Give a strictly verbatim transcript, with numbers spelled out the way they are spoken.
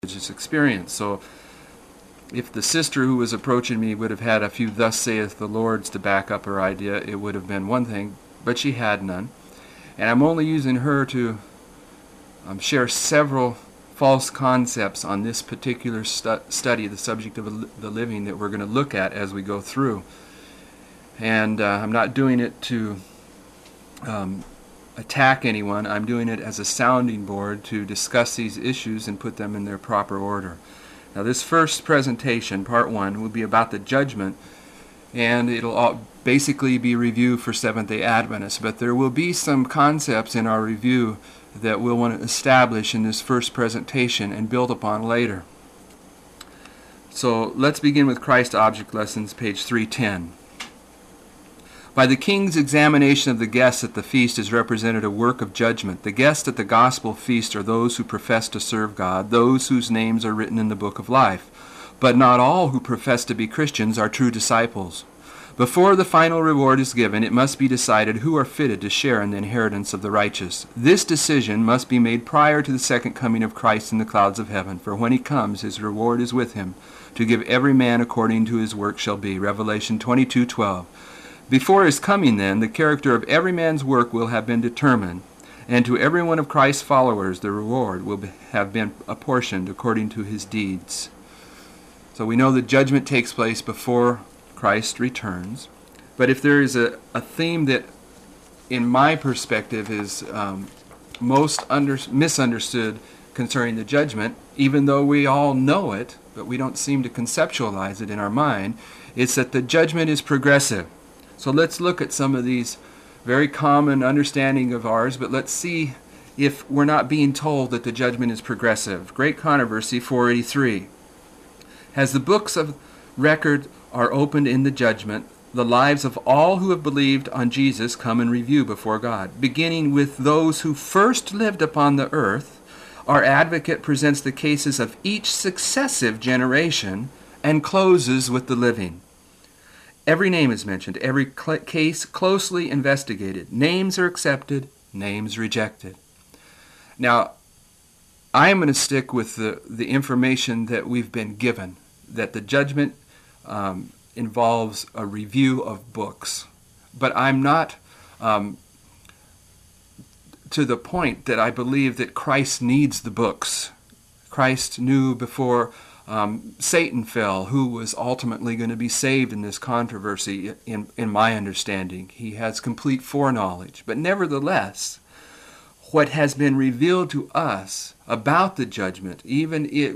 religious experience. So if the sister who was approaching me would have had a few "thus saith the Lord's" to back up her idea, it would have been one thing, but she had none. And I'm only using her to um, share several false concepts on this particular stu- study, the subject of the living, that we're going to look at as we go through. And uh, I'm not doing it to um, attack anyone. I'm doing it as a sounding board to discuss these issues and put them in their proper order. Now, this first presentation, part one, will be about the judgment, and it'll all basically be review for Seventh-day Adventists. But there will be some concepts in our review that we'll want to establish in this first presentation and build upon later. So let's begin with Christ Object Lessons, page three ten. By the king's examination of the guests at the feast is represented a work of judgment. The guests at the gospel feast are those who profess to serve God, those whose names are written in the book of life. But not all who profess to be Christians are true disciples. Before the final reward is given, it must be decided who are fitted to share in the inheritance of the righteous. This decision must be made prior to the second coming of Christ in the clouds of heaven, for when he comes, his reward is with him, to give every man according to his work shall be. Revelation twenty-two twelve. Before his coming, then, the character of every man's work will have been determined, and to every one of Christ's followers the reward will be, have been apportioned according to his deeds. So we know that judgment takes place before Christ returns. But if there is a, a theme that, in my perspective, is um, most under, misunderstood concerning the judgment, even though we all know it, but we don't seem to conceptualize it in our mind, it's that the judgment is progressive. So let's look at some of these very common understanding of ours, but let's see if we're not being told that the judgment is progressive. Great Controversy four eighty-three. As the books of record are opened in the judgment, the lives of all who have believed on Jesus come in review before God. Beginning with those who first lived upon the earth, our advocate presents the cases of each successive generation and closes with the living. Every name is mentioned, every cl- case closely investigated. Names are accepted, names rejected. Now, I am going to stick with the, the information that we've been given, that the judgment um, involves a review of books. But I'm not um, to the point that I believe that Christ needs the books. Christ knew before Um, Satan fell, who was ultimately going to be saved in this controversy, in, in my understanding. He has complete foreknowledge. But nevertheless, what has been revealed to us about the judgment, even it,